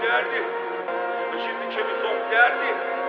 دردی من چیزی که میخوام دردی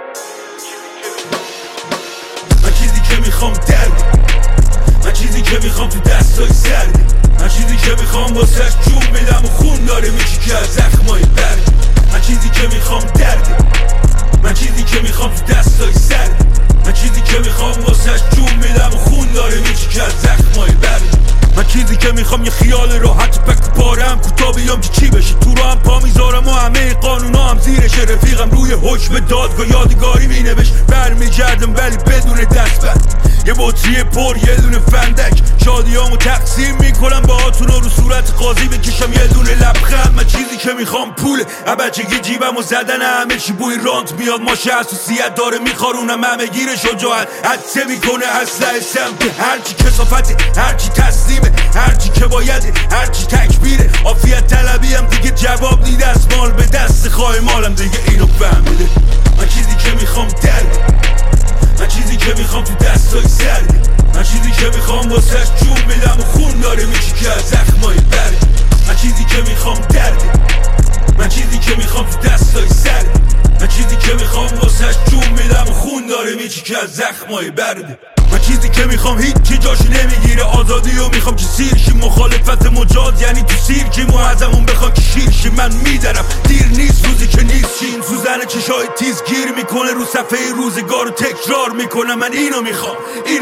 من چیزی که میخوام دردی من چیزی که میخوام تو دستای سردی من چیزی که میخوام واسهش جون میدم و خون داره میشی که از زخمای بردی من چیزی که میخوام دردی من چیزی که میخوام تو دستای سردی من چیزی که میخوام واسهش جون میدم و خون داره میشی که از زخمای بردی من چیزی که میخوام یه خیال راحت پک پارم کوتا بیام که چی بشه تو رو هم پا میذارم و همه قانونا هم زیرشه رفیقم روی حکم دادگاه یادگاری مینوشت برمیگردم ولی بدون دستبند یه بطری پر یه دونه فندک شادیامو تقسیم میکنم باهاتون رو صورت قاضی بکشم یه دونه لبخند من چیزی که میخوام پوله بچگی جیبمو زدن همه چی بوی رانت میاد ماشه حساسیت داره میخارونم همه گیر شجاعت حدسه میکنه اسلحه سمت هرچی کثافته هرچی تسلیمه هرچی که بایده هرچی تکبیره عافیت طلبی هم دیگه جواب نی دستمال به دست خواهی مالم دیگه اینو فهمیده من چیزی که میخوام دردی من چیزی که میخوام تو دستای سردی من چیزی که میخوام واسهش جون میدم و خون داره میشی که از زخمای بردی من چیزی که میخوام دردی من چیزی که میخوام تو دستای سردی من چیزی که میخوام واسهش جون میدم و خون داره میشی که از زخمای بردی من چیزی که میخوام هیچی جاشو نمیگیره آزادی و میخوام که سیرشی مخالفت مجاز یعنی تو سیرکی ازمون بخوان که شیرشی من میدارم دیر نیست روزی که نیست شین سوزن چشای تیز گیر میکنه رو صفحه روزگار رو تکرار میکنم من اینو میخوام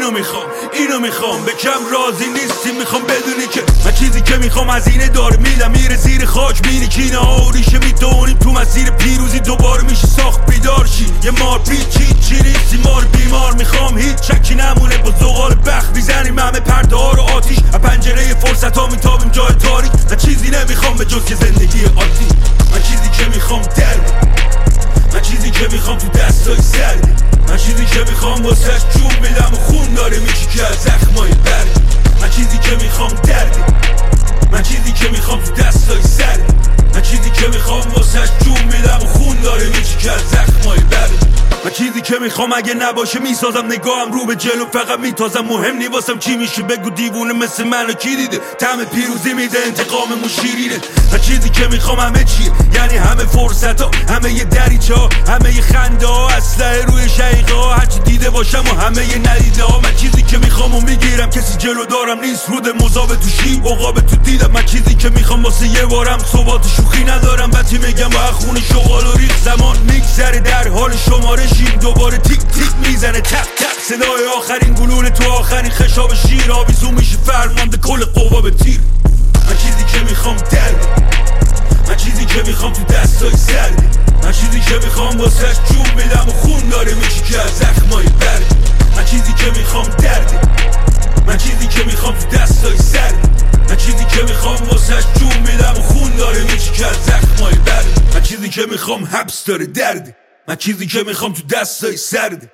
اینو میخوام به کم راضی نیستیم میخوام بدونی که من چیزی که میخوام از اینه داره میدم میره زیر خاک مینی کینه ها و ریشه میدونیم تو مسیر پیروزی دوباره میشه ساخت بیدار شی یه مار پیچی چی نیستی مار بیمار میخوام هیچ چکی نمونه با زغال بخت میزنیم همه پرده ها رو آتیش از پنجره فرصت ها میتابیم جای تاریک من چیزی نمیخوام به جز که زندگی عادی من چیزی که میخوام دردی من چیزی که میخوام تو دستای سردی من چیزی که میخوام واسهش جون میدم و خون داره میشی که از زخمای بردی من چیزی که میخوام دردی من چیزی که میخوام تو دستای سردی من چیزی که میخوام واسهش جون میدم و خون داره میشی که از زخمای بردی من چیزی که میخوام اگه نباشه میسازم نگاهم رو به جلو فقط میتازم مهم نی واسم چی میشه بگو دیوونه مثل منو کی دیده طعم پیروزی میده انتقاممون شیرینه من چیزی که میخوام همه چیه یعنی همه فرصت ها همه یه دریچه ها همه یه خنده ها اسلحه روی شقیقه ها هرچی دیده باشم و همه یه ندیده ها من چیزی که میخوام و میگیرم کسی جلو دارم نیست رود مذاب تو شیب عقاب تو دیدم من چیزی که میخوام واسه یه بارم ثبات شوخی ندارم بتی میگم با خون شغال و ریخ زمان میگذره در حال شماره دوباره تیک تیک میزنه تق تق صدای آخرین گلوله تو آخرین خشاب شیر آویزون میشه فرمانده کل قوا به تیر من چیزی که میخوام دردی من چیزی که میخوام تو دستای سردی من چیزی که میخوام واسهش جون میدم و خون داره میشی که از زخمای بردی من چیزی که میخوام دردی من چیزی که میخوام تو دستای سردی من چیزی که میخوام واسهش جون میدم و خون داره میشی که از زخمای بردی من چیزی که میخوام حبس داره دردی من چیزی که میخوام تو دستای سردی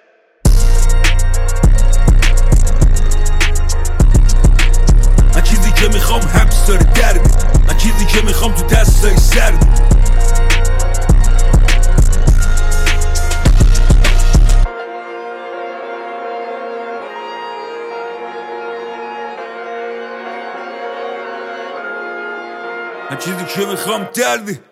من چیزی که میخوام حبس داره دردی من چیزی که میخوام تو دستای سردی من چیزی که میخوام دردی